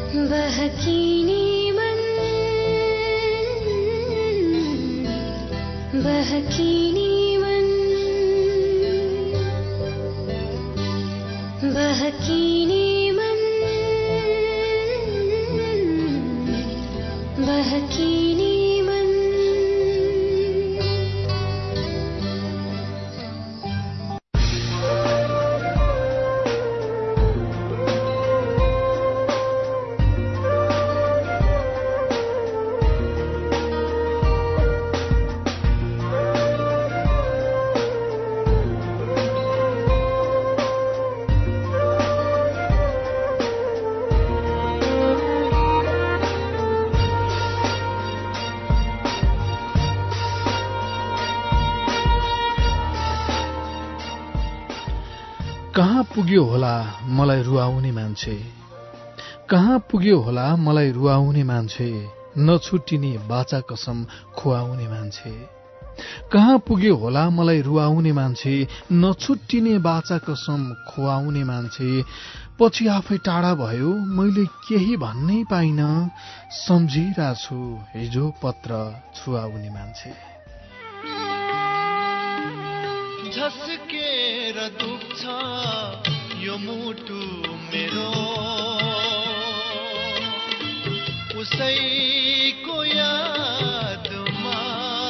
बहकीनी मन बहकीनी मन बहकीनी मन बहकीनी मन कहाँ पुग्यो होला मलाई रुवाउने मान्छे, कहाँ पुग्यो होला मलाई रुवाउने मान्छे, नछुट्टिने बाचा कसम खुवाउने मान्छे। कहाँ पुग्यो होला मलाई रुवाउने मान्छे, नछुट्टिने बाचा कसम खुवाउने मान्छे। पछि आफै टाढा भयो मैले केही भन्नै पाइन, सम्झिरहेछु हिजो पत्र छुवाउने मान्छे। झस्केर दुख्छ यो मुटु मेरो, उसैको यादमा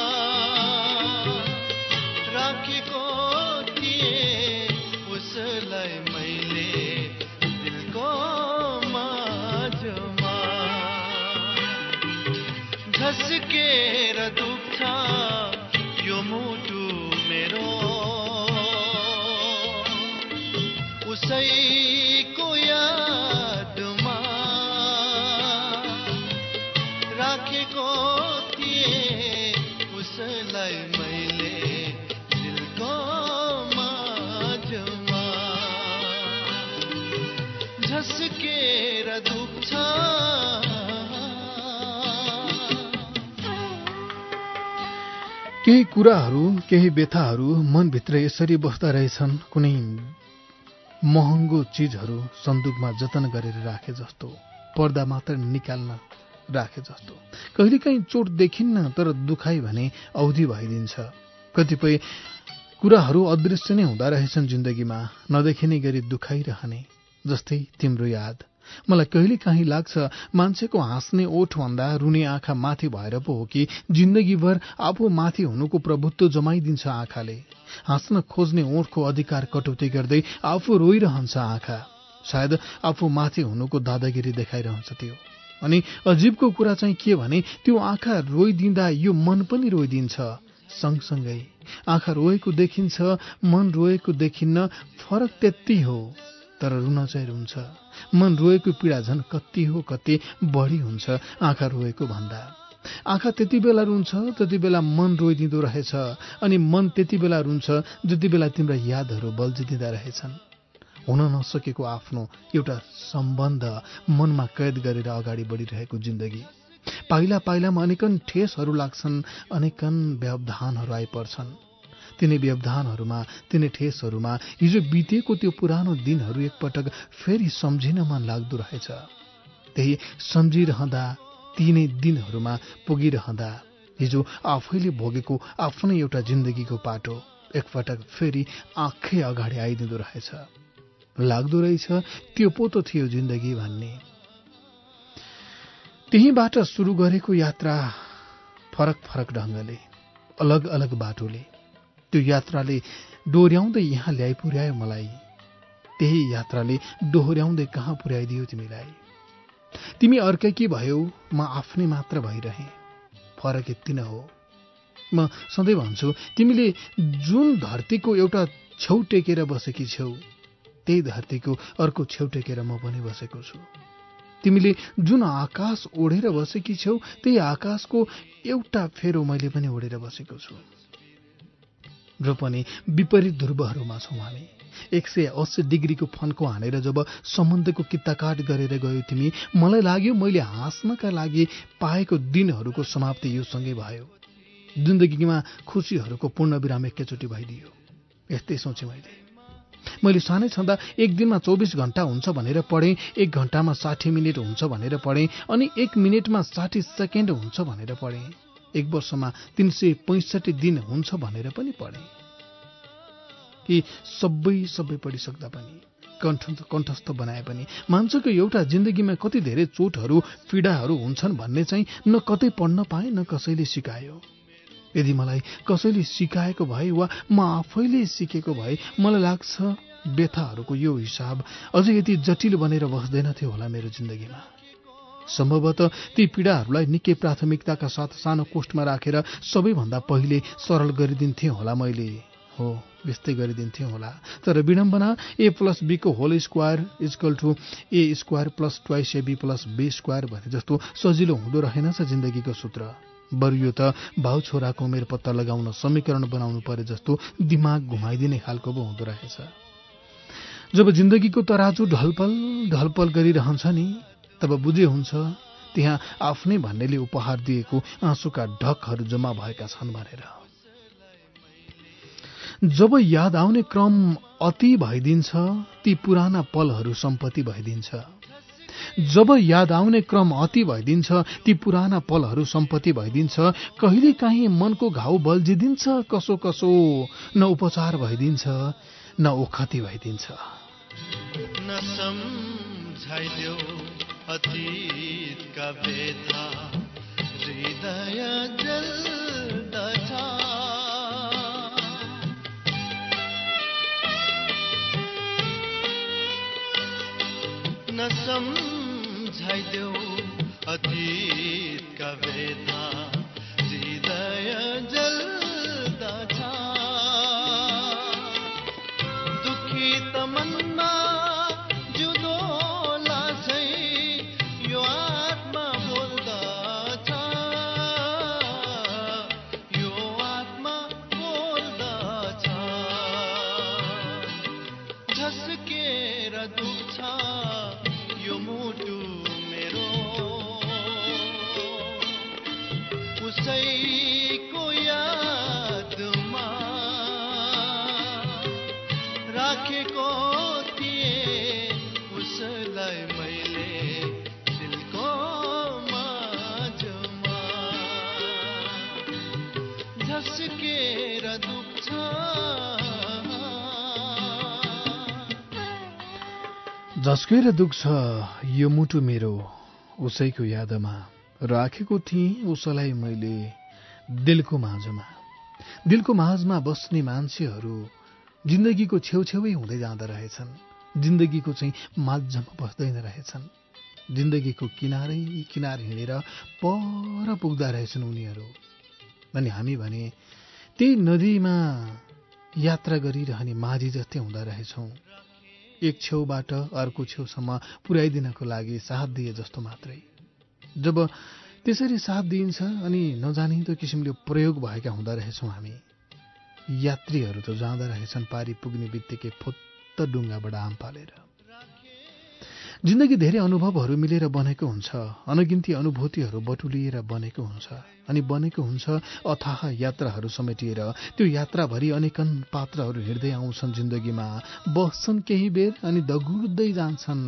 राखेको थिएँ उसलाई मैले दिलको माझमा। झस्केर दुख्छ यो मुटु मेरो, उसैको यादमा राखेको थिएँ उसलाई मैले दिलको माझमा। झस्केर दुख्छ केही कुराहरू केही व्यथाहरू मनभित्र यसरी बस्दा रहेछन्, कुनै महँगो चीजहरू सन्दुकमा जतन गरेर राखे जस्तो, पर्दा मात्र निकाल्न राखे जस्तो। कहिलेकाहीँ चोट देखिन्न तर दुखाइ भने अवधि भइदिन्छ। कतिपय कुराहरू अदृश्य नै हुँदा रहेछन् जिन्दगीमा, नदेखिने गरी दुखाइरहने, जस्तै तिम्रो याद। मलाई कहिलेकाहीँ लाग्छ मान्छेको हाँस्ने ओठभन्दा रुने आँखा माथि भएर पो हो कि जिन्दगीभर आफू माथि हुनुको प्रभुत्व जमाइदिन्छ आँखाले। हाँस्न खोज्ने ओठको अधिकार कटौती गर्दै आफू रोइरहन्छ आँखा। सायद आफू माथि हुनुको दादागिरी देखाइरहन्छ त्यो। अनि अजीबको कुरा चाहिँ के भने त्यो आँखा रोइदिँदा यो मन पनि रोइदिन्छ सँगसँगै। आँखा रोएको देखिन्छ, मन रोएको देखिन्न, फरक त्यति हो। तर रुन चाहिँ रुन्छ। मन रोएको पीडा झन् कति हो कति बढी हुन्छ आँखा रोएको भन्दा। आँखा त्यति बेला रुन्छ जति बेला मन रोइदिँदो रहेछ, अनि मन त्यति बेला रुन्छ जति बेला तिम्रा यादहरू बल्झिदिँदा रहेछन्। हुन नसकेको आफ्नो एउटा सम्बन्ध मनमा कैद गरेर अगाडि बढिरहेको जिन्दगी। पाइला पाइलामा अनेकन ठेसहरू लाग्छन्, अनेकन व्यवधानहरू आइपर्छन्। तिनी व्यवधानहरूमा, तिनी ठेसहरूमा हिजो बितेको त्यो पुरानो दिनहरू एकपटक फेरि सम्झिन मन लाग्दो रहेछ। त्यही सम्झिरहँदा, तिनै दिनहरूमा पुगिरहँदा हिजो आफैले भोगेको आफ्नै एउटा जिन्दगीको पाटो एकपटक फेरि आँखै अगाडि आइदिँदो रहेछ। लाग्दो रहेछ त्यो पो त थियो जिन्दगी भन्ने। त्यहीबाट सुरु गरेको यात्रा फरक फरक ढङ्गले, अलग अलग बाटोले, त्यो यात्राले डोर्याउँदै यहाँ ल्याइ पुर्यायो मलाई। त्यही यात्राले डोर्याउँदै कहाँ पुर्याइदियो तिमीलाई। तिमी अर्कैकी भयौ, म आफ्नै मात्र भइरहे। फरक यति नै हो। म सधैँ भन्छु तिमीले जुन धरतीको एउटा छेउ टेकेर बसेकी छेउ, त्यही धरतीको अर्को छेउ टेकेर म पनि बसेको छु। तिमीले जुन आकाश ओढेर बसेकी छेउ, त्यही आकाशको एउटा फेरो मैले पनि ओढेर बसेको छु। र पनि विपरीत ध्रुवहरूमा छौँ हामी। 180 डिग्रीको फन्को हानेर जब सम्बन्धको कित्ताकाट गरेर गयो तिमी, मलाई लाग्यो मैले हाँस्नका लागि पाएको दिनहरूको समाप्ति यो सँगै भयो। जिन्दगीमा खुसीहरूको पूर्ण विराम एकैचोटि भइदियो। यस्तै सोचे मैले। मैले सानै छँदा एक दिनमा 24 घण्टा हुन्छ भनेर पढेँ, 1 घण्टामा 60 मिनेट हुन्छ भनेर पढेँ, अनि 1 मिनेटमा 60 सेकेन्ड हुन्छ भनेर पढेँ। 1 वर्षमा 365 दिन हुन्छ भनेर पनि पढेँ। कि सबै पढिसक्दा पनि कण्ठस्थ बनाए पनि मान्छेको एउटा जिन्दगीमा कति धेरै चोटहरू पीडाहरू हुन्छन् भन्ने चाहिँ न कतै पढ्न पाएँ न कसैले सिकायो। यदि मलाई कसैले सिकाएको भए वा म आफैले सिकेको भए मलाई लाग्छ व्यथाहरूको यो हिसाब अझै यति जटिल बनेर बस्दैनथ्यो होला मेरो जिन्दगीमा। सम्भवतः ती पीडाहरूलाई निकै प्राथमिकताका साथ सानो कोष्ठमा राखेर सबैभन्दा पहिले सरल गरिदिन्थे होला मैले। हो, यस्तै गरिदिन्थे होला। तर विडम्बना a+b को whole square equal to a square plus 2ab plus b square भने जस्तो सजिलो हुँदो रहेनछ जिन्दगीको सूत्र। बरु यो त भाउ छोराको उमेर पत्ता लगाउन समीकरण बनाउनु परे जस्तो दिमाग घुमाइदिने खालको पो हुँदो रहेछ। जब जिन्दगीको तराजु ढलपल गरिरहन्छ नि, तब बुझे हुन्छ त्यहाँ आफ्नै भन्नेले उपहार दिएको आँसुका ढकहरू जम्मा भएका छन् भनेर। जब याद आउने क्रम अति भइदिन्छ, ती पुराना पलहरू सम्पत्ति भइदिन्छ। जब याद आउने क्रम अति भइदिन्छ, ती पुराना पलहरू सम्पत्ति भइदिन्छ। कहिले काहीँ मनको घाउ बल्झिदिन्छ, कसो कसो न उपचार भइदिन्छ न ओखती भइदिन्छ। न सम्झाइदेऊ अतीतका व्यथा, हृदय जल्दछ। न सम्झाइदेऊ अतीतका व्यथा, हृदय जल्दछ। दुखी त मनमा जुदो लासै यो आत्मा बोल्दछ, यो आत्मा बोल्दछ। झस्केर दुख्छ यो मुटु मेरो, उसैको यादमा राखेको थिएँ उसलाई मैले दिलको माझमा। झस्केर दुख्छ झस्केर दुख्छ यो मुटु मेरो, उसैको यादमा राखेको थिएँ उसलाई मैले दिलको माझमा। दिलको माझमा बस्ने मान्छेहरू जिन्दगीको छेउछेउै हुँदै जाँदा रहेछन्, जिन्दगीको चाहिँ माझमा बस्दैन रहेछन्। जिन्दगीको किनारै किनार हिँडेर पर पुग्दा रहेछन् उनीहरू। अनि हामी भने त्यही नदीमा यात्रा गरिरहने माझी जस्तै हुँदा रहेछौँ। एक छेउबाट अर्को छेउसम्म पुर्याइदिनको लागि साथ दिए जस्तो मात्रै। जब त्यसरी साथ दिइन्छ अनि नजानिदो किसिमले प्रयोग भएका हुँदा रहेछौँ हामी। यात्रीहरू त जाँदा रहेछन् पारी पुग्ने बित्तिकै फुत्त डुङ्गाबाट आम पालेर। जिन्दगी धेरै अनुभवहरू मिलेर बनेको हुन्छ, अनगिन्ती अनुभूतिहरू बटुलिएर बनेको हुन्छ, अनि बनेको हुन्छ अथाह यात्राहरू समेटिएर। त्यो यात्राभरि अनेकन पात्रहरू हिँड्दै आउँछन् जिन्दगीमा, बस्छन् केही बेर अनि दगुर्दै जान्छन्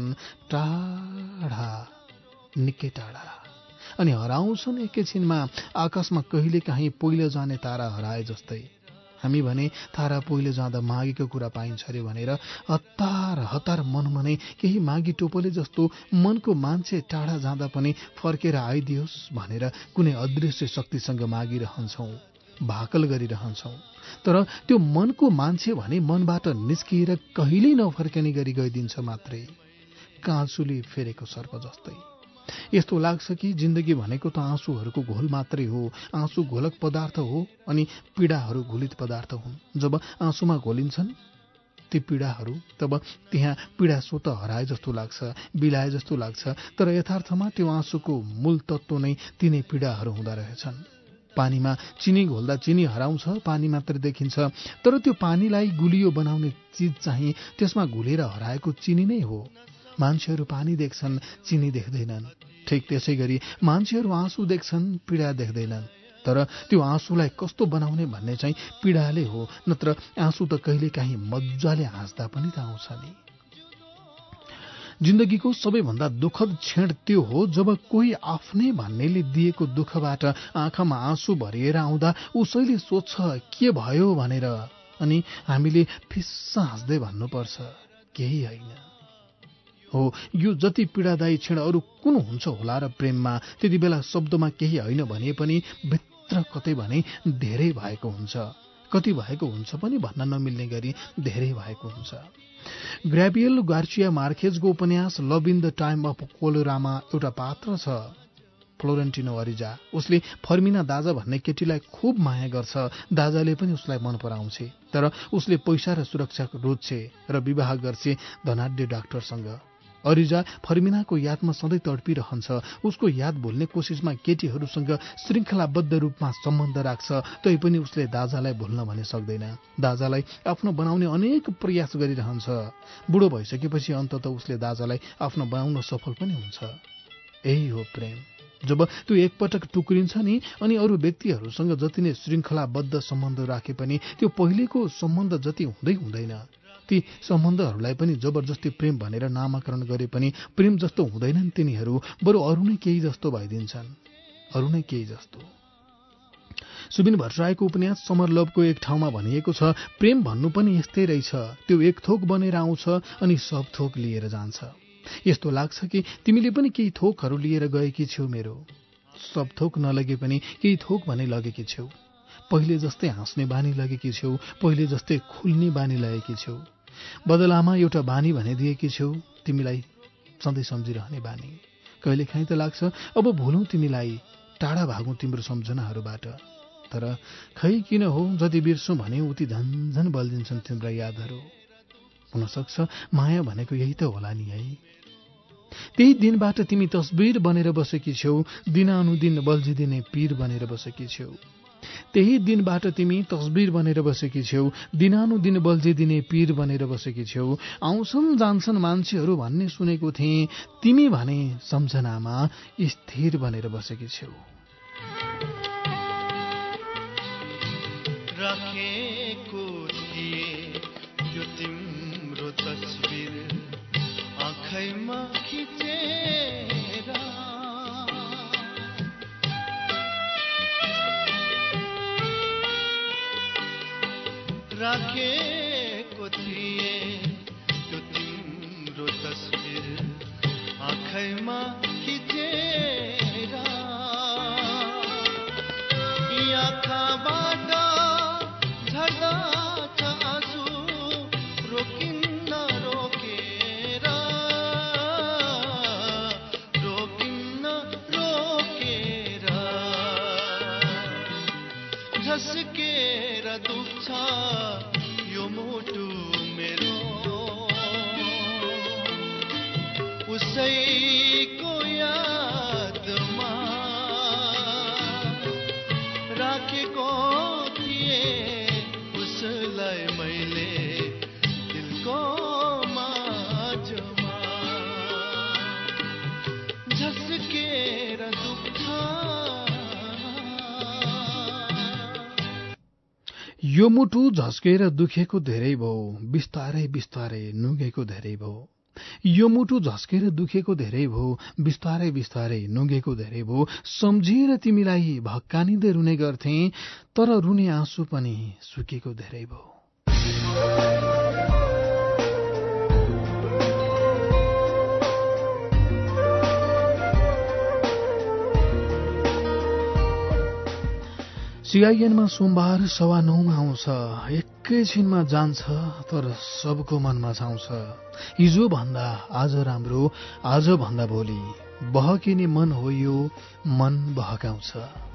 टाढा, निकै टाढा, अनि हराउँछन् एकैछिनमा आकाशमा कहिले काहीँ पहिलो जाने तारा हराए जस्तै। हामी भने तारा पहिलो जाँदा मागेको कुरा पाइन्छ अरे भनेर हतार हतार मनमा नै केही मागी टोपले जस्तो मनको मान्छे टाढा जाँदा पनि फर्केर आइदियोस् भनेर कुनै अदृश्य शक्तिसँग मागिरहन्छौँ, भाकल गरिरहन्छौँ। तर त्यो मनको मान्छे भने मनबाट निस्किएर कहिल्यै नफर्किने गरी गइदिन्छ मात्रै, काँचुली फेरेको सर्प जस्तै। यस्तो लाग्छ कि जिन्दगी भनेको त आँसुहरूको घोल मात्रै हो, आँसु घोलक पदार्थ हो अनि पीडाहरू घोलित पदार्थ हुन्। जब आँसुमा घोलिन्छन् ती पीडाहरू, तब त्यहाँ पीडा स्वत हराए जस्तो लाग्छ, बिलाए जस्तो लाग्छ। तर यथार्थमा त्यो आँसुको मूल तत्त्व नै तिनै पीडाहरू हुँदा रहेछन्। पानीमा चिनी घोल्दा चिनी हराउँछ, पानी मात्र देखिन्छ, तर त्यो पानीलाई गुलियो बनाउने चिज चाहिँ त्यसमा घुलेर हराएको चिनी नै हो। मान्छेहरू पानी देख्छन्, चिनी देख्दैनन्। ठिक त्यसै गरी मान्छेहरू आँसु देख्छन्, पीडा देख्दैनन्। तर त्यो आँसुलाई कस्तो बनाउने भन्ने चाहिँ पीडाले हो, नत्र आँसु त कहिलेकाहीँ मजाले हाँस्दा पनि त आउँछ नि। जिन्दगीको सबैभन्दा दुःखद क्षण त्यो हो जब कोही आफ्नै भन्नेले दिएको दुःखबाट आँखामा आँसु भरिएर आउँदा उसैले सोध्छ के भयो भनेर, अनि हामीले फिस्सा हाँस्दै भन्नुपर्छ केही होइन। हो, यो जति पीडादायी क्षण अरू कुन हुन्छ होला र प्रेममा, त्यति बेला शब्दमा केही होइन भने पनि भित्र कतै भने धेरै भएको हुन्छ, कति भएको हुन्छ पनि भन्न नमिल्ने गरी धेरै भएको हुन्छ। ग्राबियल गार्सिया मार्केजको उपन्यास love in the time of कोलोरामा एउटा पात्र छ, फ्लोरेन्टिनो अरिजा। उसले फर्मिना दाजा भन्ने केटीलाई खूब माया गर्छ, दाजाले पनि उसलाई मन पराउँछे, तर उसले पैसा र सुरक्षा रोज्छे र विवाह गर्छे धनाढ्य डाक्टरसँग। अरिजा फर्मिनाको यादमा सधैँ तडपिरहन्छ, उसको याद भुल्ने कोसिसमा केटीहरूसँग श्रृङ्खलाबद्ध रूपमा सम्बन्ध राख्छ, तैपनि उसले दाजालाई भुल्न भने सक्दैन। दाजालाई आफ्नो बनाउने अनेक प्रयास गरिरहन्छ। बुढो भइसकेपछि अन्तत उसले दाजालाई आफ्नो बनाउन सफल पनि हुन्छ। यही हो प्रेम। जब त्यो एकपटक टुक्रिन्छ नि, अनि अरू व्यक्तिहरूसँग जति नै श्रृङ्खलाबद्ध सम्बन्ध राखे पनि त्यो पहिलेको सम्बन्ध जति हुँदै हुँदैन। ती सम्बन्धहरूलाई पनि जबरजस्ती प्रेम भनेर नामाकरण गरे पनि प्रेम जस्तो हुँदैनन् तिनीहरू, बरु अरू नै केही जस्तो भइदिन्छन्, अरू नै केही जस्तो। सुबिन भट्टराईको उपन्यास समर लभको एक ठाउँमा भनिएको छ, प्रेम भन्नु पनि यस्तै रहेछ, त्यो एक थोक बनेर आउँछ अनि सब थोक लिएर जान्छ। यस्तो लाग्छ कि तिमीले पनि केही थोकहरू लिएर गएकी छेउ मेरो, सब थोक नलगे पनि केही थोक भने लगेकी छेउ। पहिले जस्तै हाँस्ने बानी लगेकी छेउ, पहिले जस्तै खुल्ने बानी लगेकी छेउ। बदलामा एउटा बानी भने दिएकी छेउ, तिमीलाई सधैँ सम्झिरहने बानी। कहिलेकाहीँ त लाग्छ अब भुलौँ तिमीलाई, टाढा भागौँ तिम्रो सम्झनाहरूबाट, तर खै किन हो जति बिर्सौँ भने उति झन्झन बल्झिन्छन् तिम्रा यादहरू। हुनसक्छ माया भनेको यही त होला नि है। त्यही दिनबाट तिमी तस्बिर बनेर बसेकी छेउ, दिनानुदिन बल्झिदिने पीर बनेर बसेकी छेउ। त्यही दिनबाट तिमी तस्बिर बनेर बसेकी छेउ, दिनानुदिन बल्झिदिने पीर बनेर बसेकी छेउ। आउँछन् जान्छन् मान्छेहरू भन्ने सुनेको थिएँ, तिमी भने सम्झनामा स्थिर बनेर बसेकी छेउ। राखेको थिए जो तिम्रो तस्बिर आँखैमा खिचेर, राखेको थिए जो तिम्रो तस्बिर आँखैमा खिचेर, यी आँखाबाट झर्दा छ आँसु रोकिन्न रोकेर, रोकिन्न रोकेर, झस्केर दुख्छ यो मुटु मेरो, उसैको यादमा राखेको थिए उसलाई मैले दिलको माझमा, झस्केर दुख्छ। यो मुटु झस्केर दुखेको धेरै भो, बिस्तारै बिस्तारै नुगेको धेरै भो। यो मुटु झस्केर दुखेको धेरै भो, बिस्तारै बिस्तारै नुगेको धेरै भो। सम्झेर तिमीलाई भक्कानिँदै रुने गर्थे, तर रुने आँसु पनि सुकेको धेरै भो। सीआईएनमा सोमबार 9:15 आउँछ, एकैछिनमा जान्छ, तर सबको मनमा छाउँछ। हिजो भन्दा आज राम्रो, आज भन्दा भोलि बहकिने मन हो यो, मन बहकाउँछ।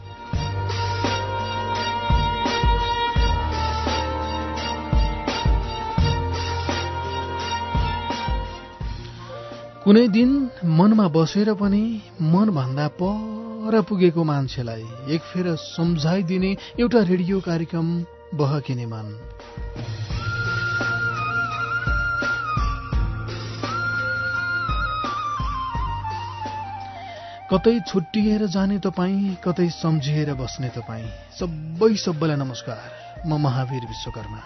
कुनै दिन मनमा बसेर पनि मन भन्दा पर पुगेको मान्छेलाई एक फेर सम्झाइदिने एउटा रेडियो कार्यक्रम बहकिने मन। कतै छुट्टिएर जाने तपाईँ, कतै सम्झिएर बस्ने तपाईँ, सबैलाई नमस्कार। म महावीर विश्वकर्मा।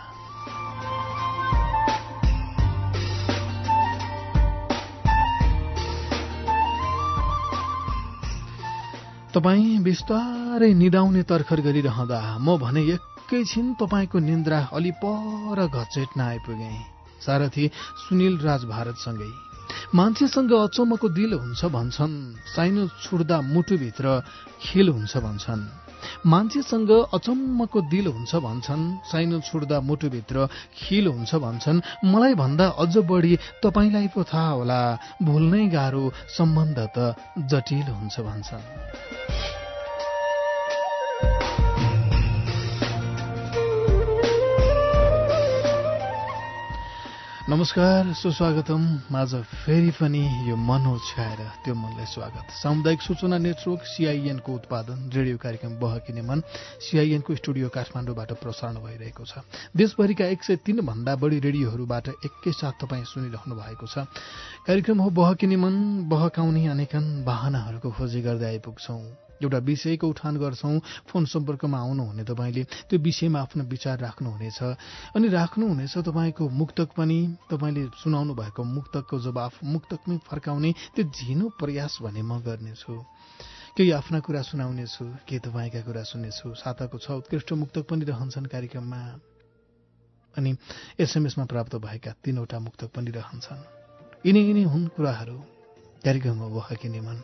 तपाईँ बिस्तारै निदाउने तर्खर गरिरहँदा म भने एकैछिन तपाईँको निन्द्रा अलि पर घचेट्न आइपुगे। सारथी सुनिल राज भारतसँगै। मान्छेसँग अचम्मको दिल हुन्छ भन्छन्, साइनो छुट्दा मुटुभित्र खिल हुन्छ भन्छन्। मान्छेसँग अचम्मको दिल हुन्छ भन्छन्, साइनो छुट्दा मुटुभित्र खिल हुन्छ भन्छन्। मलाई भन्दा अझ बढी तपाईलाई पो थाहा होला, भुल्नै गाह्रो सम्बन्ध त जटिल हुन्छ भन्छन्। नमस्कार, सुस्वागतम। आज फेरि पनि यो मन ओछ्याएर त्यो मनलाई स्वागत। सामुदायिक सूचना नेटवर्क CIN को उत्पादन रेडियो कार्यक्रम बहकिने मन CIN को स्टुडियो काठमाडौँबाट प्रसारण भइरहेको छ। देशभरिका 103 भन्दा बढी रेडियोहरूबाट एकैसाथ तपाईँ सुनिरहनु भएको छ। कार्यक्रम हो बहकिने मन। बहकाउने अनेकन बहानाहरूको खोजी गर्दै आइपुग्छौं। एउटा विषयको उठान गर्छौं। फोन सम्पर्कमा आउनुहुने तपाईँले त्यो विषयमा आफ्नो विचार राख्नुहुनेछ अनि राख्नुहुनेछ तपाईँको मुक्तक पनि। तपाईँले सुनाउनु भएको मुक्तकको जवाफ मुक्तकमै फर्काउने त्यो झिनो प्रयास भने म गर्नेछु। केही आफ्ना कुरा सुनाउनेछु, केही तपाईँका कुरा सुन्नेछु। साताको 6 उत्कृष्ट मुक्तक पनि रहन्छन् कार्यक्रममा अनि SMS मा प्राप्त भएका 3वटा मुक्तक पनि रहन्छन्। यिनै हुन् कुराहरू कार्यक्रममा बहकिने मन।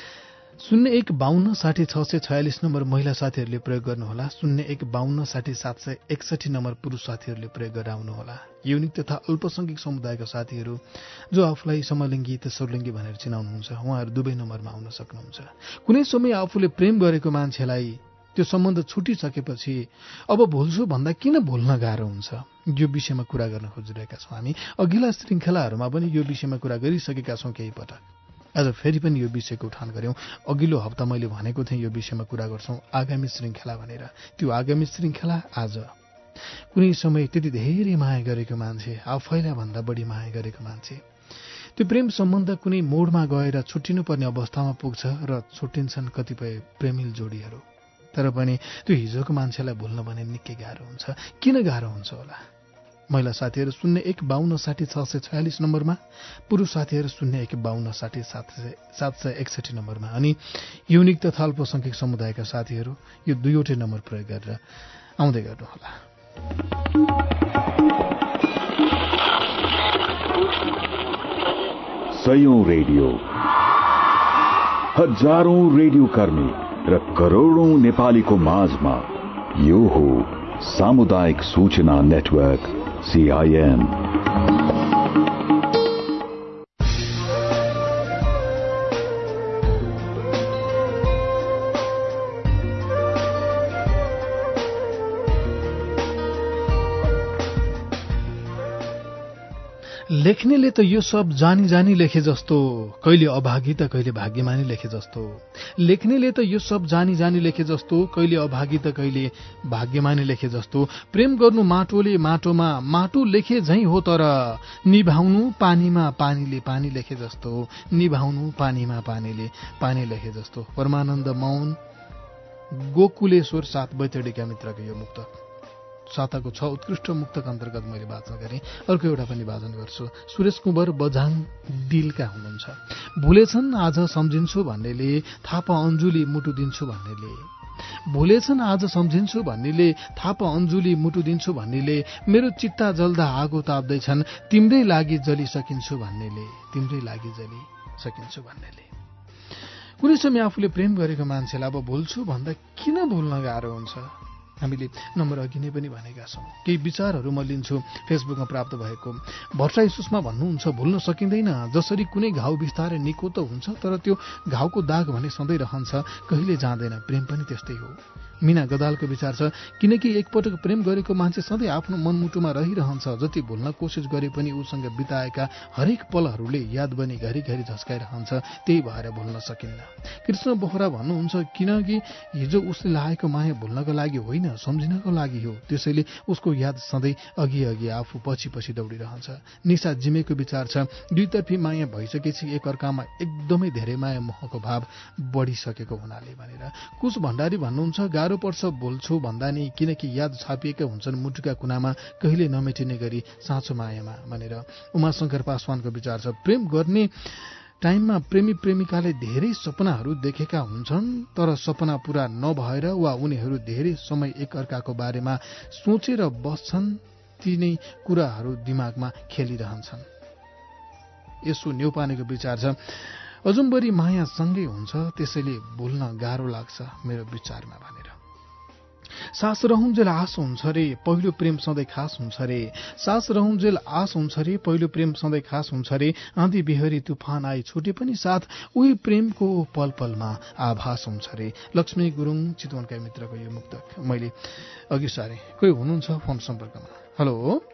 0152606646 नम्बर महिला साथीहरूले प्रयोग गर्नुहोला। 0152607761 नम्बर पुरुष साथीहरूले प्रयोग गरेर आउनुहोला। यौनिक तथा अल्पसंख्यक समुदायका साथीहरू जो आफूलाई समलिङ्गी तेस्रोलिङ्गी भनेर चिनाउनुहुन्छ, उहाँहरू दुवै नम्बरमा आउन सक्नुहुन्छ। कुनै समय आफूले प्रेम गरेको मान्छेलाई त्यो सम्बन्ध छुटिसकेपछि अब भुल्छु भन्दा किन भुल्न गाह्रो हुन्छ, यो विषयमा कुरा गर्न खोजिरहेका छौँ हामी। अघिल्ला श्रृङ्खलाहरूमा पनि यो विषयमा कुरा गरिसकेका छौँ केही पटक। आज फेरि पनि यो विषयको उठान गर्यौं। अघिल्लो हप्ता मैले भनेको थिएँ यो विषयमा कुरा गर्छौं आगामी श्रृङ्खला भनेर। त्यो आगामी श्रृङ्खला आज कुनै समय त्यति धेरै माया गरेको मान्छे, आफैलाई भन्दा बढी माया गरेको मान्छे, त्यो प्रेम सम्बन्ध कुनै मोडमा गएर छुट्टिनुपर्ने अवस्थामा पुग्छ र छुट्टिन्छन् कतिपय प्रेमिल जोडीहरू। तर पनि त्यो हिजोको मान्छेलाई भुल्न भने निकै गाह्रो हुन्छ। किन गाह्रो हुन्छ होला? महिला साथीहरू 0152606646 नम्बरमा, पुरुष साथीहरू 0152607761 नम्बरमा अनि युनिक तथा अल्पसंख्यक समुदायका साथीहरू यो दुईवटै नम्बर प्रयोग गरेर आउँदै गर्नुहोला। सयौं रेडियो, हजारौं रेडियो कर्मी र करोडौं नेपालीको माझमा यो हो सामुदायिक सूचना नेटवर्क CIN। लेख्नेले त यो सब जानी जानी लेखे जस्तो, कहिले अभागी त कहिले भाग्यमानी लेखे जस्तो। लेख्नेले त यो सब जानी जानी लेखे जस्तो, कहिले अभागी त कहिले भाग्यमानी लेखे जस्तो। प्रेम गर्नु माटोले माटोमा माटो लेखे झैं हो, तर निभाउनु पानीमा पानीले पानी लेखे जस्तो। निभाउनु पानीमा पानीले पानी लेखे जस्तो। परमानन्द मौन, गोकुलेश्वर 7 बैतडीका मित्रको यो मुक्तक। साताको 6 उत्कृष्ट मुक्तक अन्तर्गत मैले वाचन गरेँ। अर्को एउटा पनि वाचन गर्छु। सुरेश कुँवर बझाङ दिलका हुनुहुन्छ। भुलेछन् आज सम्झिन्छु भन्नेले, थापा अन्जुली मुटु दिन्छु भन्नेले। भुलेछन् आज सम्झिन्छु भन्नेले, थापा अन्जुली मुटु दिन्छु भन्नेले। मेरो चित्ता जल्दा आगो ताप्दैछन्, तिम्रै लागि जलि सकिन्छु भन्नेले। तिम्रै लागि जलि सकिन्छु भन्नेले। कुनै समय आफूले प्रेम गरेको मान्छेलाई अब भुल्छु भन्दा किन भुल्न गाह्रो हुन्छ? हामीले नम्बर अघि नै पनि भनेका छौँ। केही विचारहरू म लिन्छु फेसबुकमा प्राप्त भएको। भट्टराई सुषमा भन्नुहुन्छ, भुल्न सकिँदैन। जसरी कुनै घाउ बिस्तारै निको त हुन्छ, तर त्यो घाउको दाग भने सधैँ रहन्छ, कहिले जाँदैन। प्रेम पनि त्यस्तै हो। मीना गदालको विचार छ किनकि एकपटक प्रेम गरेको मान्छे सधैँ आफ्नो मनमुटुमा रहिरहन्छ। जति भुल्न कोसिस गरे पनि उसँग बिताएका हरेक पलहरूले याद बनी घरिघरि झस्काइरहन्छ, त्यही भएर भुल्न सकिन्न। कृष्ण बोहरा भन्नुहुन्छ किनकि हिजो उसले लागेको माया भुल्नको लागि होइन, सम्झिनको लागि हो। त्यसैले उसको याद सधैँ अघि अघि आफू पछि पछि दौडिरहन्छ। निशा जिमेको विचार छ दुईतर्फी माया भइसकेपछि एकअर्कामा एकदमै धेरै माया मोहको भाव बढिसकेको हुनाले भनेर। कुश भण्डारी भन्नुहुन्छ गाह्रो पर्छ बोल्छु भन्दा नि, किनकि याद छापिएका हुन्छन् मुटुका कुनामा कहिले नमेटिने गरी साँचो मायामा भनेर। उमाशंकर पासवानको विचार छ प्रेम गर्ने टाइममा प्रेमी प्रेमिकाले धेरै सपनाहरू देखेका हुन्छन्, तर सपना पूरा नभएर वा उनीहरू धेरै समय एकअर्काको बारेमा सोचेर बस्छन्, ती नै कुराहरू दिमागमा खेलिरहन्छन्। यसो न्यौपानेको विचार छ अजुम्बरी माया सँगै हुन्छ, त्यसैले भुल्न गाह्रो लाग्छ मेरो विचारमा भनेर। सास रहउन्जेल आस हुन्छ रे पहिलो प्रेम सधैँ खास हुन्छ रे, सास रहउन्जेल आस हुन्छ रे पहिलो प्रेम सधैँ खास हुन्छ रे, आँधी बिहरी तुफान आई छुटे पनि साथ उही प्रेमको पल पलमा आभास हुन्छ रे। लक्ष्मी गुरुङ चितवनका मित्रको यो मुक्तक मैले अघि सारे। कोही हुनुहुन्छ फोन सम्पर्कमा? हेलो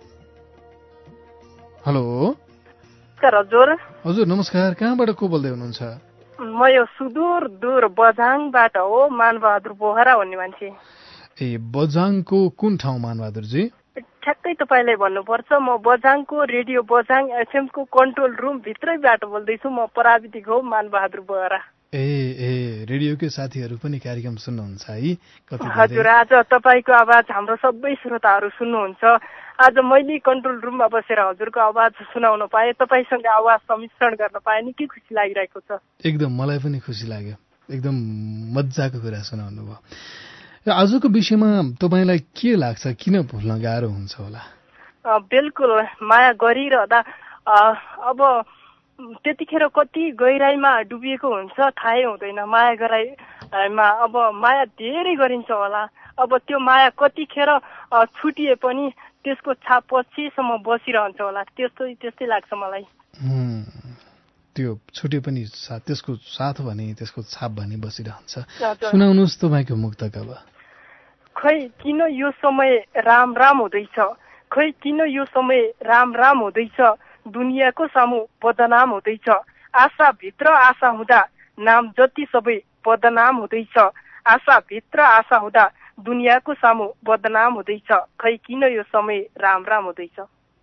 हेलो हजुर। हजुर नमस्कार, कहाँबाट को बोल्दै हुनुहुन्छ? म यो सुदूर दूर बझाङबाट हो, मानबहादुर बोहरा भन्ने मान्छे। ए बझाङको कुन ठाउँ मानबहादुरजी? ठ्याक्कै तपाईँले भन्नुपर्छ, म बझाङको रेडियो बझाङ एफएमको कन्ट्रोल रुम भित्रैबाट बोल्दैछु। म प्राविधिक हो मानबहादुर बोहरा। ए रेडियोकै साथीहरू पनि कार्यक्रम सुन्नुहुन्छ है? हजुर, आज तपाईँको आवाज हाम्रो सबै श्रोताहरू सुन्नुहुन्छ। आज मैले कन्ट्रोल रुममा बसेर हजुरको आवाज सुनाउन पाएँ, तपाईँसँग आवाज सम्मिश्रण गर्न पाएँ, निकै खुसी लागिरहेको छ। एकदम मलाई पनि खुसी लाग्यो, एकदम मजाको कुरा सुनाउनु भयो। र आजको विषयमा तपाईँलाई के लाग्छ, किन भुल्न गाह्रो हुन्छ होला? बिल्कुल, माया गरिरहँदा अब त्यतिखेर कति गहिराईमा डुबिएको हुन्छ थाहै हुँदैन। माया गराइमा अब माया धेरै गरिन्छ होला, अब त्यो माया कतिखेर छुटिए पनि त्यसको छाप पछिसम्म बसिरहन्छ होला, त्यस्तै लाग्छ मलाई। त्यो छुटे पनि त्यसको साथ भने त्यसको छाप भने बसिरहन्छ। सुनाउनुहोस् तपाईँको मुक्तक अब। खै किन यो समय राम राम हुँदैछ, खै किन यो समय राम राम हुँदैछ, दुनियाँको सामु बदनाम हुँदैछ, आशा भित्र आशा हुँदा नाम जति सबै बदनाम हुँदैछ, आशा भित्र आशा हुँदा दुनियाँको सामु बदनाम हुँदैछ, खै किन यो समय राम राम हुँदैछ।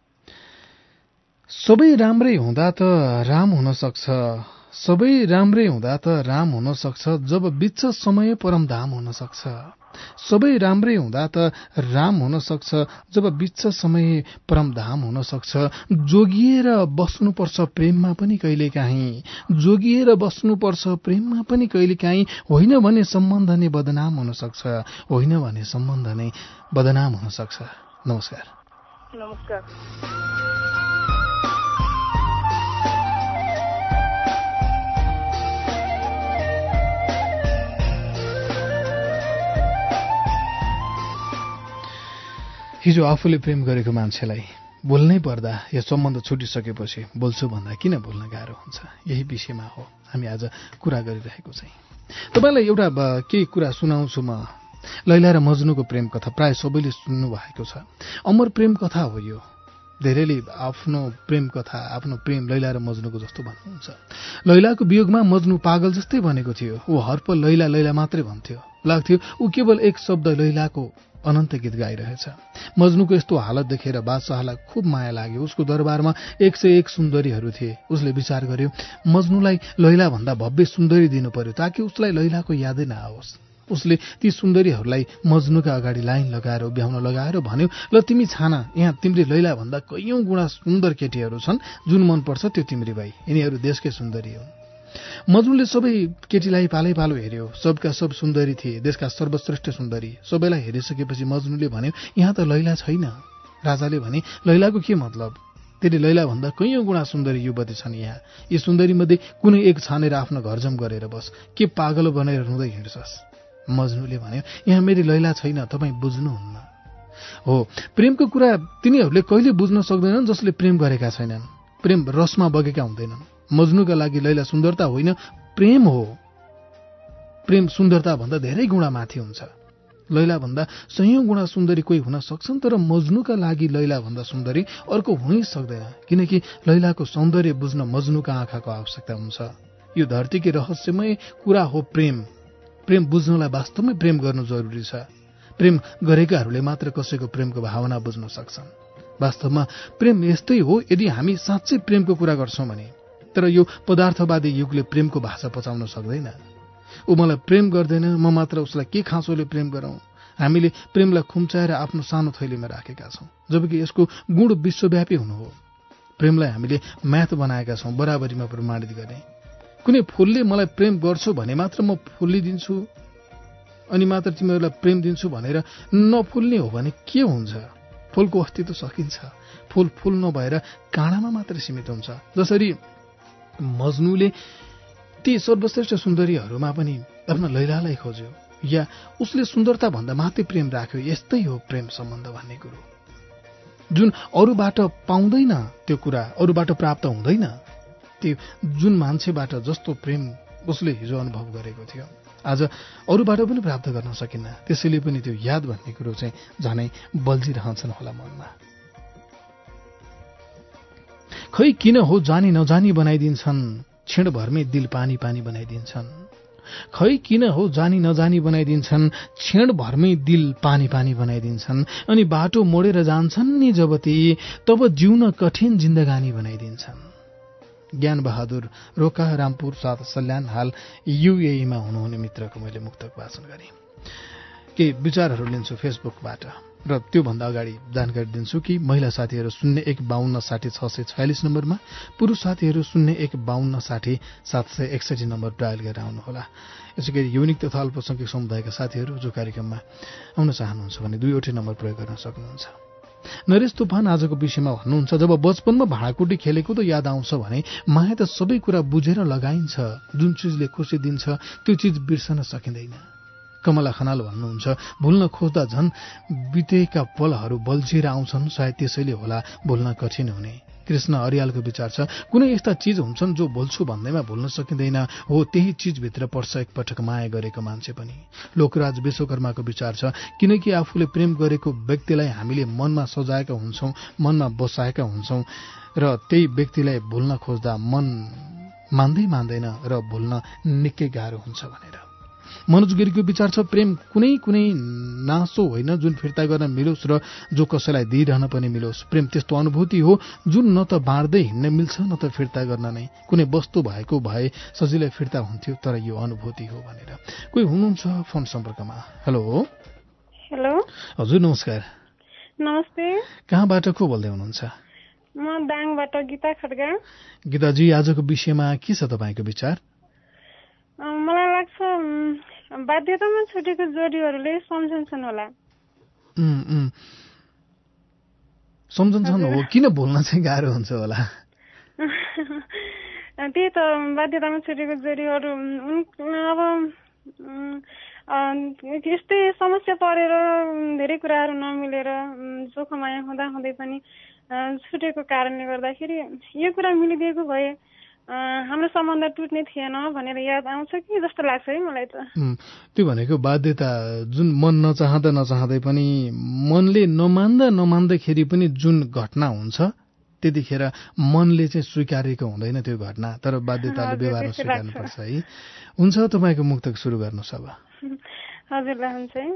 सबै राम्रै हुँदा त राम हुन सक्छ, सबै राम्रै हुँदा त राम हुन सक्छ, जब बित्छ समय परमधाम हुन सक्छ। सबै राम्रै हुँदा त राम हुन सक्छ, जब बित्छ समय परमधाम हुन सक्छ। जोगिएर बस्नुपर्छ प्रेममा पनि कहिलेकाहीँ, जोगिएर बस्नुपर्छ प्रेममा पनि कहिलेकाहीँ, होइन भने सम्बन्ध नै बदनाम हुन सक्छ, होइन भने सम्बन्ध नै बदनाम हुन सक्छ। नमस्कार। नमस्कार। हिजो आफूले प्रेम गरेको मान्छेलाई भुल्नै पर्दा या सम्बन्ध छुटिसकेपछि बोल्छु भन्दा किन भुल्न गाह्रो हुन्छ, यही विषयमा हो हामी आज कुरा गरिरहेको चाहिँ। तपाईँलाई एउटा केही कुरा सुनाउँछु म। लैला र मजनुको प्रेम कथा प्राय सबैले सुन्नु भएको छ, अमर प्रेम कथा हो यो। धेरैले आफ्नो प्रेम कथा, आफ्नो प्रेम लैला र मजनुको जस्तो भन्नुहुन्छ। लैलाको वियोगमा मजनु पागल जस्तै बनेको थियो, ऊ हरपल लैला लैला मात्रै भन्थ्यो। लाग्थ्यो ऊ केवल एक शब्द लैलाको अनन्त गीत गाइरहेछ। मजनुको यस्तो हालत देखेर बादशाहलाई खुब माया लाग्यो। उसको दरबारमा 101 सुन्दरीहरू थिए। उसले विचार गर्यो मजनुलाई लैला भन्दा भव्य सुन्दरी दिनु पर्यो ताकि उसलाई लैलाको यादै नआओस्। उसले ती सुन्दरीहरूलाई मजनुका अगाडि लाइन लगाएर उभ्याउन लगाएर भन्यो, ल तिमी छाना, यहाँ तिम्री लैला भन्दा कैयौं गुणा सुन्दर केटीहरू छन्, जुन मनपर्छ त्यो तिम्री भाइ, यिनीहरू देशकै सुन्दरी हुन्। मजनुले सबै केटीलाई पालै पालो हेर्यो, सबका सब सुन्दरी थिए, देशका सर्वश्रेष्ठ सुन्दरी। सबैलाई हेरिसकेपछि मजनुले भन्यो, यहाँ त लैला छैन। राजाले भने, लैलाको के मतलब? तेरि लैला भन्दा कैयौं गुणा सुन्दरी युवती छन् यहाँ, यी सुन्दरी मध्ये कुनै एक छानेर आफ्नो घरजम गरेर बस, के पागल बनेर रुँदै हिँड्छस्? मजनुले भन्यो, यहाँ मेरी लैला छैन, तपाईँ बुझ्नुहुन्न। हो, प्रेमको कुरा तिनीहरूले कहिले बुझ्न सक्दैनन् जसले प्रेम गरेका छैनन्। प्रेम रसमा बगेका हुँदैनन्। मजनुका लागि लैला सुन्दरता होइन, प्रेम हो। प्रेम सुन्दरता भन्दा धेरै गुणा माथि हुन्छ। लैलाभन्दा सयौं गुणा सुन्दरी कोही हुन सक्छन्, तर मज्नुका लागि लैलाभन्दा सुन्दरी अर्को हुनै सक्दैन, किनकि लैलाको सौन्दर्य बुझ्न मज्नुका आँखाको आवश्यकता हुन्छ। यो धरतीकै रहस्यमय कुरा हो प्रेम। प्रेम बुझ्नलाई वास्तवमै प्रेम गर्नु जरुरी छ। प्रेम गरेकाहरूले मात्र कसैको प्रेमको भावना बुझ्न सक्छन्। वास्तवमा प्रेम यस्तै हो यदि हामी साँच्चै प्रेमको कुरा गर्छौं भने। तर यो पदार्थवादी युगले प्रेमको भाषा पचाउन सक्दैन। ऊ मलाई प्रेम गर्दैन, म मात्र उसलाई के खाँचोले प्रेम गरौं। हामीले प्रेमलाई खुम्चाएर आफ्नो सानो थैलीमा राखेका छौं, जबकि यसको गुण विश्वव्यापी हुनु हो। प्रेमलाई हामीले म्याथ बनाएका छौं, बराबरीमा प्रमाणित गर्ने। कुनै फूलले मलाई प्रेम गर्छु भने मात्र म फुलिदिन्छु, अनि मात्र तिमीहरूलाई प्रेम दिन्छु भनेर नफुल्ने हो भने के हुन्छ? फूलको अस्तित्व सकिन्छ। फूल फूल नभएर काँडामा मात्र सीमित हुन्छ। जसरी मज्नुले ती सर्वश्रेष्ठ सुन्दरीहरूमा पनि आफ्नो लैलालाई खोज्यो, या उसले सुन्दरता भन्दा माथि प्रेम राख्यो। यस्तै हो प्रेम सम्बन्ध भन्ने कुरो, जुन अरूबाट पाउँदैन, त्यो कुरा अरूबाट प्राप्त हुँदैन। त्यो जुन मान्छेबाट जस्तो प्रेम उसले हिजो अनुभव गरेको थियो, आज अरूबाट पनि प्राप्त गर्न सकिन्न। त्यसैले पनि त्यो याद भन्ने कुरो चाहिँ झनै बल्झिरहन्छन् होला मनमा। खै किन हो जानी नजानी बनाइदिन्छन्, क्षणभरमै दिल पानी पानी बनाइदिन्छन्। खै किन हो जानी नजानी बनाइदिन्छन्, क्षणभरमै दिल पानी पानी बनाइदिन्छन्। अनि बाटो मोडेर जान्छन् नि जब ती, तब जिउन कठिन जिन्दगानी बनाइदिन्छन्। ज्ञान बहादुर रोका, रामपुर 7 सल्यान, हाल युएईमा हुनुहुने मित्रको मैले मुक्तक वाचन गरेँ। केही विचारहरू लिन्छु फेसबुकबाट र त्योभन्दा अगाडि जानकारी दिन्छु कि महिला साथीहरू 0152600646 नम्बरमा, पुरुष साथीहरू 015260761 नम्बर डायल गरेर आउनुहोला। यसै गरी युनिक तथा अल्पसंख्यक समुदायका साथीहरू जो कार्यक्रममा आउन चाहनुहुन्छ भने 2वटै नम्बर प्रयोग गर्न सक्नुहुन्छ। नरेश तुफान आजको विषयमा भन्नुहुन्छ, जब बचपनमा भाँडाकुटी खेलेको त याद आउँछ भने माया त सबै कुरा बुझेर लगाइन्छ। जुन चिजले खुसी दिन्छ त्यो चिज बिर्सन सकिँदैन। कमला खनाल भन्नुहुन्छ, भुल्न खोज्दा झन् बितेका पलहरू बल्झिएर आउँछन्, सायद त्यसैले होला भुल्न कठिन हुने। कृष्ण अरियालको विचार छ, कुनै यस्ता चिज हुन्छन् जो बोल्छु भन्दैमा भुल्न सकिँदैन। हो त्यही चिजभित्र पर्छ एकपटक माया गरेको मान्छे पनि। लोकराज विश्वकर्माको विचार छ, किनकि आफूले प्रेम गरेको व्यक्तिलाई हामीले मनमा सजाएका हुन्छौं, मनमा बसाएका हुन्छौं, र त्यही व्यक्तिलाई भुल्न खोज्दा मन मान्दैन र भुल्न निकै गाह्रो हुन्छ भनेर। मनोज गिरीको विचार छ, प्रेम कुनै कुनै नासो होइन जुन फिर्ता गर्न मिलोस् र जो कसैलाई दिइरहन पनि मिलोस्। प्रेम त्यस्तो अनुभूति हो जुन न त बाँड्दै हिँड्न मिल्छ न त फिर्ता गर्न नै। कुनै वस्तु भएको भए सजिलै फिर्ता हुन्थ्यो, तर यो अनुभूति हो भनेर। कोही हुनुहुन्छ फोन सम्पर्कमा? हेलो। हेलो हजुर नमस्कार। नमस्ते। कहाँबाट को बोल्दै हुनुहुन्छ? म दाङबाट गीता खड्गा। गीताजी, आजको विषयमा के छ तपाईँको विचार? मलाई लाग्छ बाध्यतामा छुटेको जोडीहरूले सम्झन्छन् होला। सम्झन्छन् हो, किन भुल्न चाहिँ गाह्रो हुन्छ होला? त्यही त, बाध्यतामा छुटेको जोडीहरू अब यस्तै समस्या परेर धेरै कुराहरू नमिलेर जोखमाया हुँदै पनि छुटेको कारणले गर्दाखेरि यो कुरा मिलिदिएको भए हाम्रो सम्बन्ध टुट्ने थिएन भनेर याद आउँछ कि जस्तो लाग्छ है मलाई त। त्यो भनेको बाध्यता जुन मन नचाहँदै पनि मनले नमान्दाखेरि पनि जुन घटना हुन्छ त्यतिखेर मनले चाहिँ स्वीकारेको हुँदैन त्यो घटना, तर बाध्यताले व्यवहारमा स्वीकार्नुपर्छ है। हुन्छ, तपाईँको मुक्तक सुरु गर्नुहोस् अब। हजुरलाई हुन्छ है।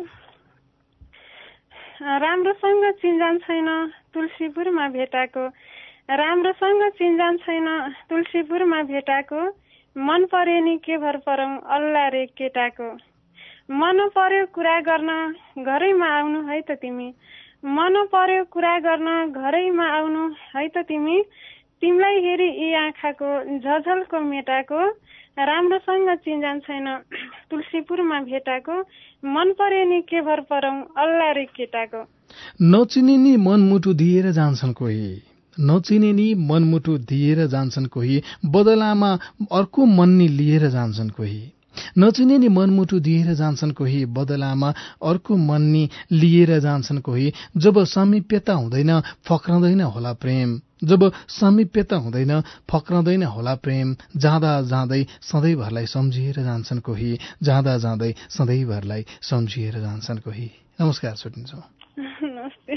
राम्रोसँग चिन्जान छैन तुलसीपुरमा भेटाको, राम्रोसँग चिन्जान छैन तुलसीपुरमा भेटाको, मन पर्यो नि के भर परौं अल्ला रे केटाको। मन पर्यो कुरा गर्न घरैमा आउनु है त तिमी, मन पर्यो कुरा गर्न घरैमा आउनु है त तिमी, तिमीलाई हेरी यी आँखाको झझलको मेटाको, राम्रोसँग चिन्जान छैन तुलसीपुरमा भेटाको, मन पर्यो नि के भर परौं अल्ला रे केटाको। नचिने नि मनमुटु दिएर जान्छन् कोही, नचिने नि मनमुटु दिएर जान्छन् कोही, बदलामा अर्को मन नि लिएर जान्छन् कोही। नचिने नि मनमुटु दिएर जान्छन् कोही, बदलामा अर्को मन नि लिएर जान्छन् कोही। जब सामिप्यता हुँदैन फक्रँदैन होला प्रेम, जब सामिप्यता हुँदैन फक्रँदैन होला प्रेम। जाँदा जाँदै सधैँभरलाई सम्झिएर जान्छन् कोही, जाँदा जाँदै सधैँभरलाई सम्झिएर जान्छन् कोही। नमस्कार, छुट्टिन्छौँ। नमस्ते।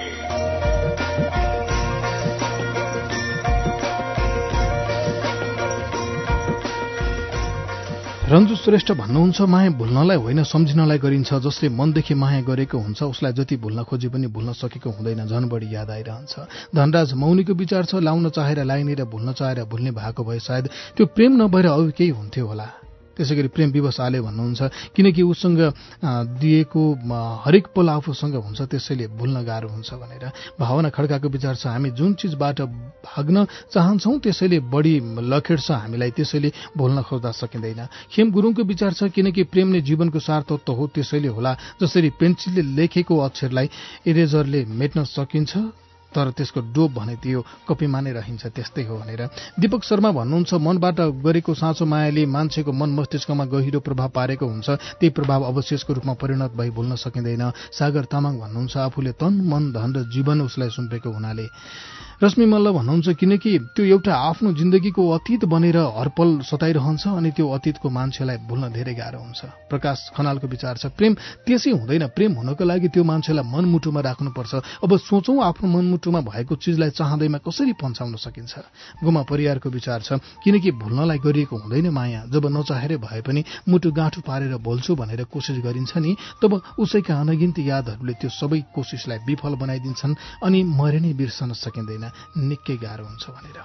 रन्जु श्रेष्ठ भन्नुहुन्छ, माया भुल्नलाई होइन सम्झिनलाई गरिन्छ। जसले मनदेखि माया गरेको हुन्छ उसलाई जति भुल्न खोजे पनि भुल्न सकेको हुँदैन, झन् बढी याद आइरहन्छ। धनराज मौनीको विचार छ, लाउन चाहेर लाइने र भुल्न चाहेर भुल्ने भएको भए सायद त्यो प्रेम नभएर अरू केही हुन्थ्यो होला। त्यसै गरी प्रेम विवश आले भन्नुहुन्छ, किनकि उसँग दिएको हरेक पल आफूसँग हुन्छ, त्यसैले भुल्न गाह्रो हुन्छ भनेर। भावना खड्काको विचार छ, हामी जुन चिजबाट भाग्न चाहन्छौँ त्यसैले बढी लखेड्छ हामीलाई, त्यसैले भुल्न खोज्दा सकिँदैन। खेम गुरुङको विचार छ, किनकि प्रेम नै जीवनको सारतत्व हो, त्यसैले होला जसरी पेन्सिलले लेखेको अक्षरलाई इरेजरले मेट्न सकिन्छ तर त्यसको डोब भने त्यो कपीमा नै रहन्छ, त्यस्तै हो भनेर। दीपक शर्मा भन्नुहुन्छ, मनबाट गरेको साँचो मायाले मान्छेको मन मस्तिष्कमा गहिरो प्रभाव पारेको हुन्छ, त्यही प्रभाव अवशेषको रूपमा परिणत भई भुल्न सकिँदैन। सागर तामाङ भन्नुहुन्छ, आफूले तन मन धन र जीवन उसलाई सुम्पेको हुनाले। रश्मि मल्ल भन्नुहुन्छ, किनकि त्यो एउटा आफ्नो जिन्दगीको अतीत बनेर हरपल सताइरहन्छ अनि त्यो अतीतको मान्छेलाई भुल्न धेरै गाह्रो हुन्छ। प्रकाश खनालको विचार छ, प्रेम त्यसै हुँदैन, प्रेम हुनको लागि त्यो मान्छेलाई मनमुटुमा राख्नुपर्छ। अब सोचौँ आफ्नो मनमुटुमा भएको चिजलाई चाहँदैमा कसरी पन्छाउन सकिन्छ। गुमा परियारको विचार छ, किनकि भुल्नलाई गरिएको हुँदैन माया, जब नचाहेरै भए पनि मुटु गाँठो पारेर बोल्छु भनेर कोसिस गरिन्छ नि, तब उसैका अनगिन्ती यादहरूले त्यो सबै कोसिसलाई विफल बनाइदिन्छन् अनि मरे नै बिर्सन सकिँदैन, निकै गाह्रो हुन्छ भनेर।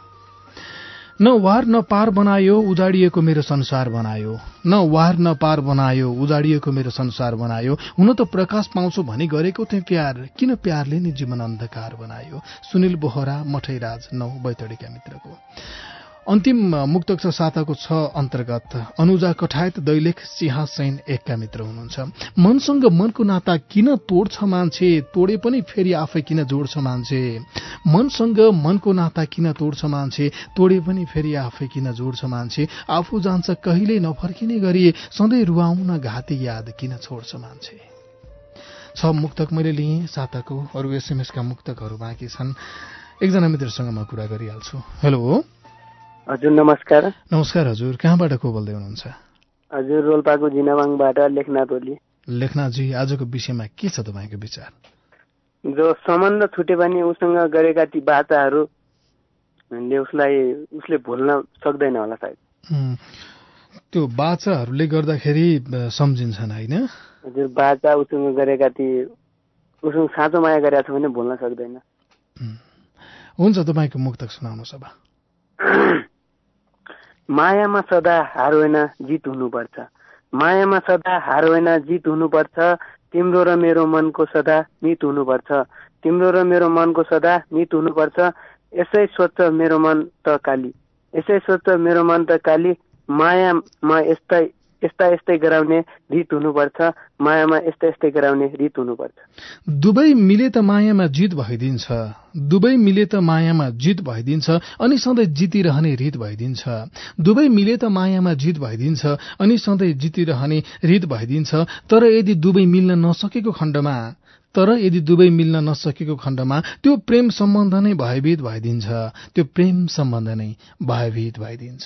न वार न पार बनायो उजाडिएको मेरो संसार बनायो, न वार न पार बनायो उजाडिएको मेरो संसार बनायो। हुन त प्रकाश पाउँछु भनी गरेको थिएँ प्यार, किन प्यारले नै जीवन अन्धकार बनायो। सुनिल बोहरा मठैराज 9 बैतडीका मित्रको। अन्तिम मुक्तक छ साताको 6 अन्तर्गत अनुजा कठायत दैलेख सिंहासैन 1 का मित्र हुनुहुन्छ। मनसँग मनको नाता किन तोड्छ मान्छे, तोडे पनि फेरि आफै किन जोड्छ मान्छे। मनसँग मनको नाता किन तोड्छ मान्छे, तोडे पनि फेरि आफै किन जोड्छ मान्छे। आफू जान्छ कहिल्यै नफर्किने गरी, सधैँ रुवाउन घाती याद किन छोड्छ मान्छे। 6 मुक्तक मैले लिएँ साताको, अरू एसएमएसका मुक्तकहरू बाँकी छन्। एकजना मित्रसँग म कुरा गरिहाल्छु। हेलो हजुर, नमस्कार। नमस्कार हजुर, कहाँबाट को बोल्दै हुनुहुन्छ? हजुर, रोल्पाको जिनावाङबाट लेखनाथ ओली। लेखनाथजी, आजको विषयमा के छ तपाईँको विचार? जो सम्बन्ध छुटे पनि उसँग गरेका ती बाचाहरू उसले भुल्न सक्दैन होला सायद। त्यो बाचाहरूले गर्दाखेरि सम्झिन्छन् होइन? हजुर, बाचा उसँग गरेका ती उसँग साँचो माया गरेका छ भने भुल्न सक्दैन। हुन्छ, तपाईँको मुक्तक सुनाउनुहोस् अब। मायामा सदा हार होइन जित हुनुपर्छ, मायामा सदा हार होइन जित हुनुपर्छ। तिम्रो र मेरो मनको सदा मित हुनुपर्छ, तिम्रो र मेरो मनको सदा मित हुनुपर्छ। यसै सोच मेरो मन त काली, यसै सोच मेरो मन त काली। मायामा यस्ता गराउने रीत हुनुपर्छ, मायामा यस्ता गराउने रीत हुनुपर्छ। दुवै मिले त मायामा जित भइदिन्छ, दुवै मिले त मायामा जित भइदिन्छ अनि सधैँ जितिरहने रीत भइदिन्छ। दुवै मिले त मायामा जित भइदिन्छ अनि सधैँ जितिरहने रीत भइदिन्छ। तर यदि दुवै मिल्न नसकेको खण्डमा त्यो प्रेम सम्बन्ध नै भयभीत भइदिन्छ, त्यो प्रेम सम्बन्ध नै भयभीत भइदिन्छ।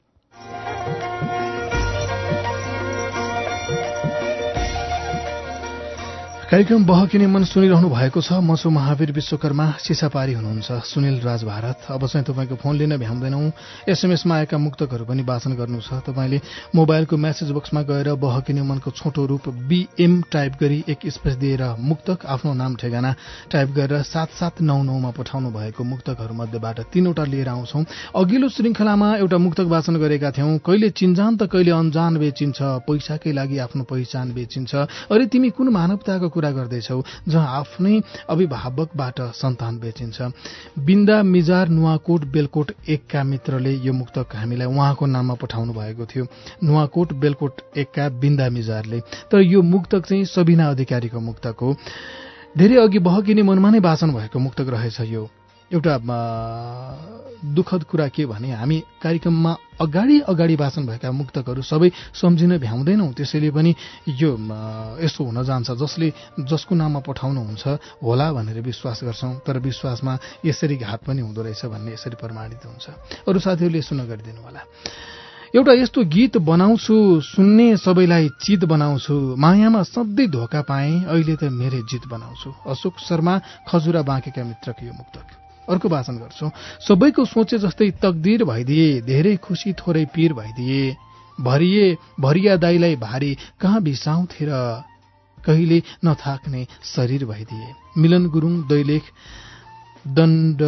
कार्यक्रम बहकिने मन सुनिरहनु भएको छ। म छु महावीर विश्वकर्मा, सिसापारी हुनुहुन्छ सुनिल राज भारत। अब चाहिँ तपाईँको फोन लिन भ्याउँदैनौँ। एसएमएसमा आएका मुक्तकहरू पनि वाचन गर्नु छ। तपाईँले मोबाइलको म्यासेज बक्समा गएर बहकिने मनको छोटो रूप BM टाइप गरी 1 स्पेस दिएर मुक्तक, आफ्नो नाम ठेगाना टाइप गरेर 7799 मा पठाउनु भएको मुक्तकहरू मध्येबाट 3वटा लिएर आउँछौँ। अघिल्लो श्रृङ्खलामा एउटा मुक्तक वाचन गरेका थियौँ, कहिले चिन्जान त कहिले अन्जान बेचिन्छ, पैसाकै लागि आफ्नो पहिचान बेचिन्छ। अरे तिमी कुन मानवताको कुरा गर्दैछौ जहाँ आफ्नै अभिभावकबाट सन्तान बेचिन्छ। बिन्दा मिजार नुवाकोट बेलकोट 1 का मित्रले यो मुक्तक हामीलाई उहाँको नाममा पठाउनु भएको थियो, नुवाकोट बेलकोट 1 का बिन्दा मिजारले। तर यो मुक्तक चाहिँ सबिना अधिकारीको मुक्तक हो। धेरै अघि बहकिने मनमा नै वाचन भएको मुक्तक रहेछ यो। एउटा दुःखद कुरा के भने हामी कार्यक्रममा अगाडि वाचन भएका मुक्तकहरू सबै सम्झिन भ्याउँदैनौँ। त्यसैले पनि यो यस्तो हुन जान्छ जसको नाममा पठाउनुहुन्छ होला भनेर विश्वास गर्छौँ, तर विश्वासमा यसरी घात पनि हुँदो रहेछ भन्ने यसरी प्रमाणित हुन्छ। अरू साथीहरूले सुन्न गरिदिनु होला। एउटा यस्तो गीत बनाउँछु सुन्ने सबैलाई चित बनाउँछु, मायामा सधैँ धोका पाएँ अहिले त मेरै जित बनाउँछु। अशोक शर्मा खजुरा बाँकेका मित्रको यो मुक्तक। अर्को वाचन गर्छु। सबैको सोचे जस्तै तकदीर भइदिए, धेरै खुसी थोरै पीर भइदिए, भरिया दाइलाई भारी कहाँ बिसाउँथे र कहिले नथाक्ने शरीर भइदिए। मिलन गुरुङ दैलेख दण्ड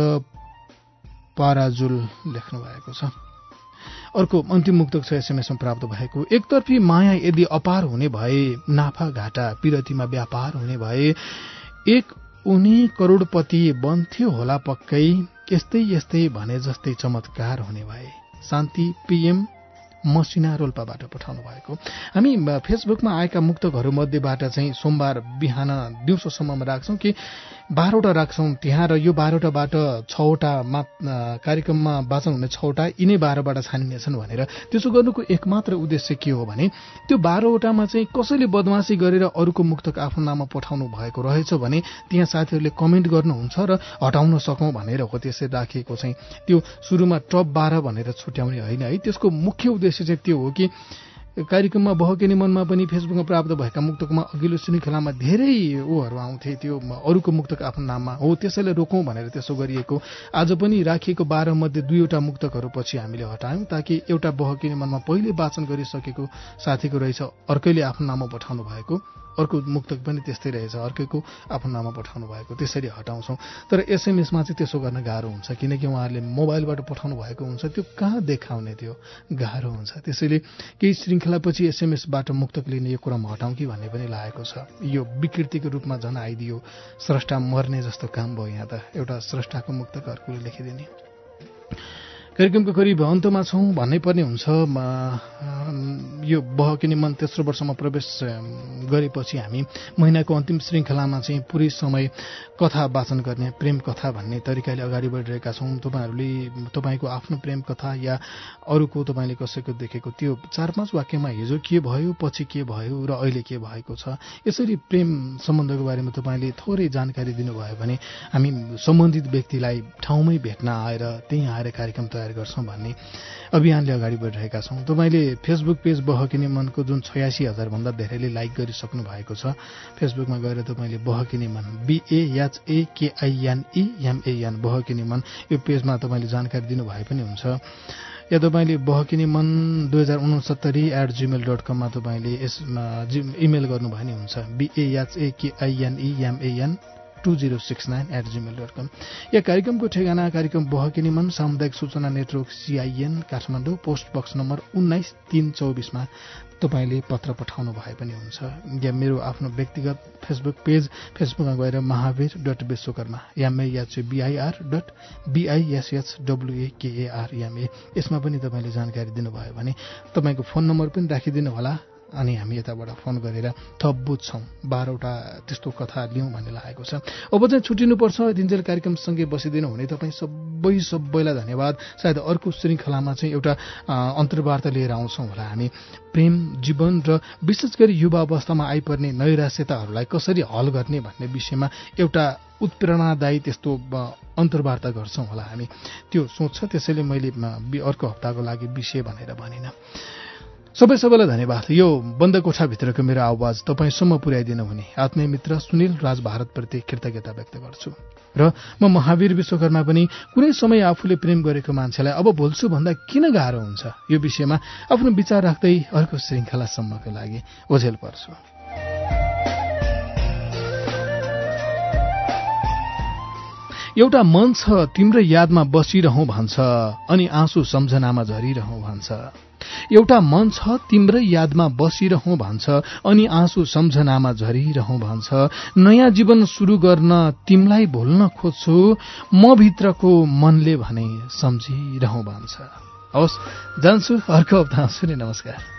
पाराजुल लेख्नु भएको छ। अर्को अन्तिम मुक्तक छ एसएमएसमा प्राप्त भएको। एकतर्फी माया यदि अपार हुने भए, नाफा घाटा पिरतीमा व्यापार हुने भए, एक उनी करोडपति बन्थ्यो होला पक्कै, यस्तै भने जस्तै चमत्कार हुने भए। शान्ति पीएम मसिना रोल्पाबाट पठाउनु भएको। हामी फेसबुकमा आएका मुक्तकहरू मध्येबाट चाहिँ सोमबार बिहान दिउँसोसम्ममा राख्छौँ कि 12वटा राख्छौँ त्यहाँ, र यो 12वटाबाट 6वटा कार्यक्रममा वाचन हुने 6वटा यिनै 12बाट छानिनेछन् भनेर। त्यसो गर्नुको एकमात्र उद्देश्य के हो भने त्यो 12वटामा चाहिँ कसैले बदमाशी गरेर अरूको मुक्तक आफ्नो नाममा पठाउनु भएको रहेछ भने त्यहाँ साथीहरूले कमेन्ट गर्नुहुन्छ र हटाउन सकौँ भनेर हो त्यसरी राखिएको चाहिँ। त्यो सुरुमा टप 12 भनेर छुट्याउने होइन है। त्यसको मुख्य उद्देश्य चाहिँ त्यो हो कि कार्यक्रममा बहकिने मनमा पनि फेसबुकमा प्राप्त भएका मुक्तकमा अघिल्लो श्रृङ्खलामा धेरै ऊहरू आउँथे, त्यो अरूको मुक्तक आफ्नो नाममा हो, त्यसैले रोकौँ भनेर त्यसो गरिएको। आज पनि राखिएको 12 मध्ये 2वटा मुक्तकहरू पछि हामीले हटायौँ ताकि एउटा बहकिने मनमा पहिले वाचन गरिसकेको साथीको रहेछ अर्कैले आफ्नो नाममा पठाउनु भएको, अर्को मुक्तक पनि त्यस्तै रहेछ अर्कैको आफ्नो नाममा पठाउनु भएको, त्यसरी हटाउँछौँ। तर एसएमएसमा चाहिँ त्यसो गर्न गाह्रो हुन्छ किनकि उहाँहरूले मोबाइलबाट पठाउनु भएको हुन्छ, त्यो कहाँ देखाउने, त्यो गाह्रो हुन्छ। त्यसैले केही श्रृङ्खलापछि एसएमएसबाट मुक्तक लिने यो कुरामा हटाउँ कि भन्ने पनि लागेको छ। यो विकृतिको रूपमा झन् आइदियो, स्रष्टा मर्ने जस्तो काम भयो। यहाँ त एउटा स्रष्टाको मुक्तक अर्कोले लेखिदिने। कार्यक्रमको करिब अन्तमा छौँ भन्नै पर्ने हुन्छ। यो बहकिने मन तेस्रो वर्षमा प्रवेश गरेपछि हामी महिनाको अन्तिम श्रृङ्खलामा चाहिँ पुरै समय कथा वाचन गर्ने, प्रेम कथा भन्ने तरिकाले अगाडि बढिरहेका छौँ। तपाईँको आफ्नो प्रेम कथा या अरूको तपाईँले कसैको देखेको त्यो 4-5 वाक्यमा हिजो के भयो, पछि के भयो र अहिले के भएको छ, यसरी प्रेम सम्बन्धको बारेमा तपाईँले थोरै जानकारी दिनुभयो भने हामी सम्बन्धित व्यक्तिलाई ठाउँमै भेट्न आएर त्यहीँ आएर कार्यक्रम तयार गर्छौँ भन्ने अभियानले अगाडि बढिरहेका छौँ। तपाईँले फेसबुक पेज बहकिने मनको जुन 86,000 भन्दा धेरैले लाइक गरिसक्नु भएको छ, फेसबुकमा गएर तपाईँले बहकिने मन BAHAKINEMAN बहकिने मन यो पेजमा तपाईँले जानकारी दिनुभए पनि हुन्छ। या तपाईँले बहकिने मन 2069@gmail.com मा तपाईँले इमेल गर्नुभयो नि हुन्छ। BAHAKINEMAN 2069@gmail.com। या कार्यक्रमको ठेगाना कार्यक्रम बहकिने मन सामुदायिक सूचना network CIN Kathmandu, post box number 19-324 मा तपाईँले पत्र पठाउनु भए पनि हुन्छ। या मेरो आफ्नो व्यक्तिगत फेसबुक पेज फेसबुकमा गएर महावीर.विश्वकर्मा MAHBIR.BISHWAKARMA यसमा पनि तपाईँले जानकारी दिनुभयो भने तपाईँको फोन नम्बर पनि राखिदिनु होला अनि हामी यताबाट फोन गरेर थप बुझ्छौँ। 12वटा त्यस्तो कथा लिउँ भन्ने लागेको छ। अब चाहिँ छुट्टिनुपर्छ। दिनजेल कार्यक्रमसँगै बसिदिनु हुने तपाईँ सबैलाई धन्यवाद। सायद अर्को श्रृङ्खलामा चाहिँ एउटा अन्तर्वार्ता लिएर आउँछौँ होला हामी। प्रेम जीवन र विशेष गरी युवा अवस्थामा आइपर्ने नैराश्यताहरूलाई कसरी हल गर्ने भन्ने विषयमा एउटा उत्प्रेरणादायी त्यस्तो अन्तर्वार्ता गर्छौँ होला हामी। त्यो सोच छ, त्यसैले मैले अर्को हप्ताको लागि विषय भनेर भनिनँ। सबैलाई धन्यवाद। यो बन्द कोठाभित्रको मेरो आवाज तपाईँसम्म पुर्याइदिनु हुने आत्मीय मित्र सुनिल राज भारतप्रति कृतज्ञता व्यक्त गर्छु र म महावीर विश्वकर्मा पनि कुनै समय आफूले प्रेम गरेको मान्छेलाई अब भुल्छु भन्दा किन गाह्रो हुन्छ यो विषयमा आफ्नो विचार राख्दै अर्को श्रृङ्खलासम्मको लागि ओझेल पर्छु। एउटा मन छ तिम्रो यादमा बसिरहँ भन्छ अनि आँसु सम्झनामा झरिरहँ भन्छ। एउटा मन छ तिम्रै यादमा बसिरहँ भन्छ अनि आँसु सम्झनामा झरिरहँ भन्छ। नयाँ जीवन सुरु गर्न तिमलाई भुल्न खोज्छु म भित्रको मनले भने सम्झिरहँ भन्छ। हवस्, जान्छु, अर्को हप्ता आउँछु नि। नमस्कार।